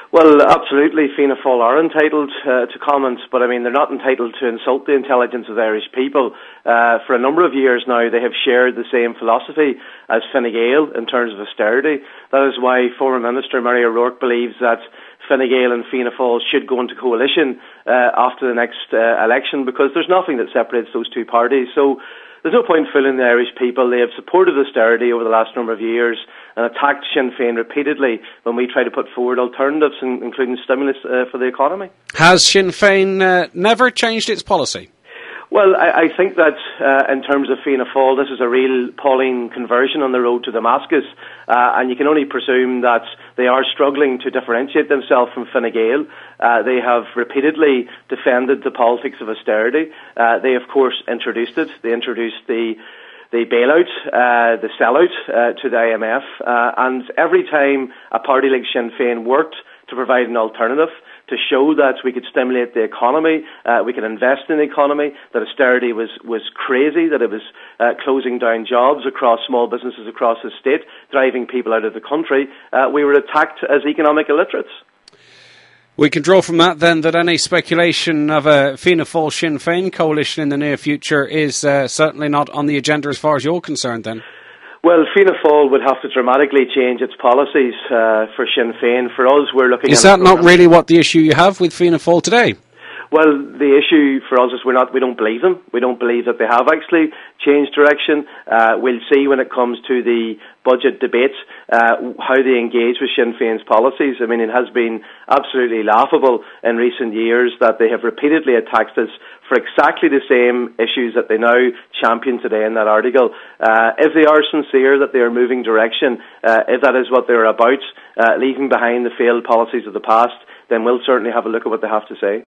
Well, absolutely, Fianna Fáil are entitled to comment, but I mean, they're not entitled to insult the intelligence of the Irish people. For a number of years now, they have shared the same philosophy as Fine Gael in terms of austerity. That is why former Minister Mary O'Rourke believes that Fine Gael and Fianna Fáil should go into coalition after the next election, because there's nothing that separates those two parties. So there's no point fooling the Irish people. They have supported austerity over the last number of years and attacked Sinn Féin repeatedly when we try to put forward alternatives, including stimulus for the economy. Has Sinn Féin never changed its policy? Well, I think that in terms of Fianna Fáil, this is a real Pauline conversion on the road to Damascus, and you can only presume that they are struggling to differentiate themselves from Fine Gael. They have repeatedly defended the politics of austerity. They, of course, introduced it. They introduced the bailout, the sellout to the IMF, and every time a party like Sinn Féin worked to provide an alternative, to show that we could stimulate the economy, we could invest in the economy, that austerity was crazy, that it was closing down jobs across small businesses across the state, driving people out of the country, we were attacked as economic illiterates. We can draw from that then that any speculation of a Fianna Fáil Sinn Féin coalition in the near future is certainly not on the agenda as far as you're concerned then. Well, Fianna Fáil would have to dramatically change its policies for Sinn Féin. For us, we're looking at... Is that not really what the issue you have with Fianna Fáil today? Well, the issue for us is we don't believe them. We don't believe that they have actually changed direction. We'll see when it comes to the budget debate how they engage with Sinn Féin's policies. I mean, it has been absolutely laughable in recent years that they have repeatedly attacked us for exactly the same issues that they now champion today in that article. If they are sincere that they are moving direction, if that is what they're about, leaving behind the failed policies of the past, then we'll certainly have a look at what they have to say.